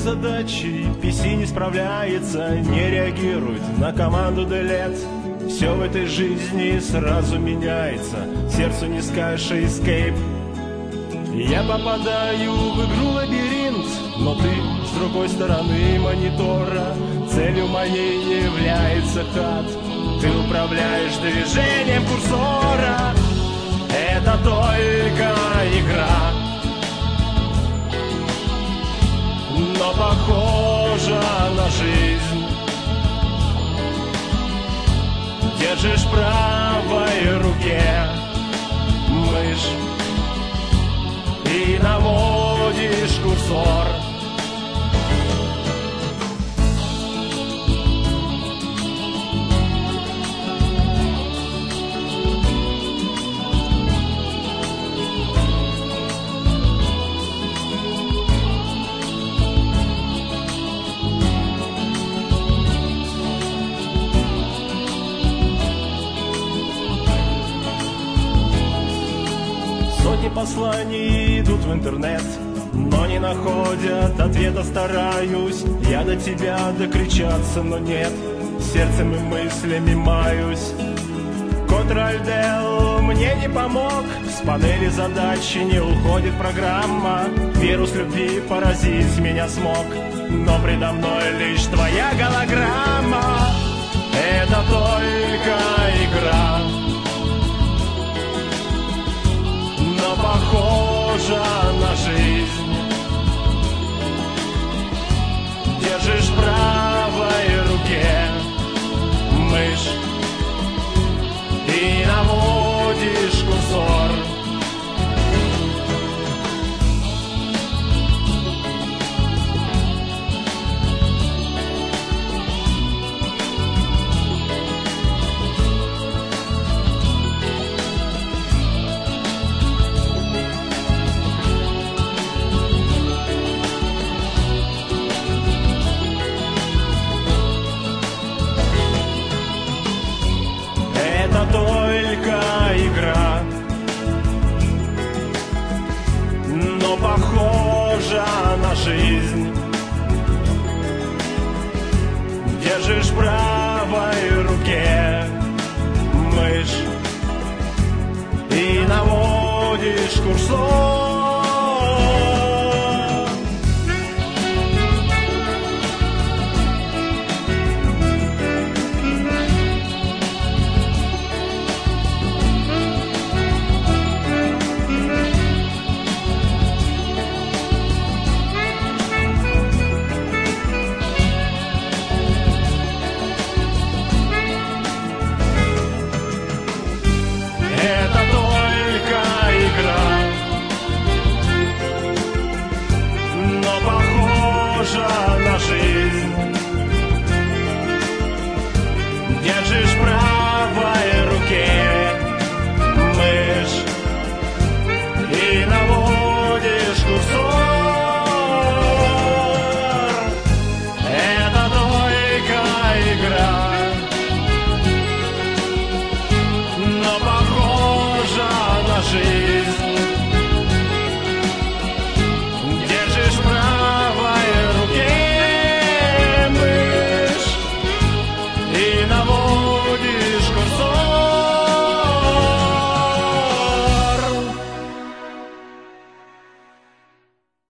задачей, PC не справляется, не реагирует на команду delete. Все в этой жизни сразу меняется, сердцу не скажешь escape. Я попадаю в игру лабиринт, но ты с другой стороны монитора. Целью моей не является хат, ты управляешь движением курсора. Это только игра, но похожа на жизнь. Держишь в правой руке мышь и наводишь курсор. Сотни посланий идут в интернет, но не находят ответа. Стараюсь я до тебя докричаться, но нет, сердцем и мыслями маюсь. Ctrl-Del мне не помог, с панели задачи не уходит программа. Вирус любви поразить меня смог, но предо мной лишь твоя голограмма. Это только игра, но похожа на жизнь. Держишь в правой руке мышь и наводишь курсор. Это только игра, но похожа на жизнь. Держишь в правой руке мышь и наводишь курсор.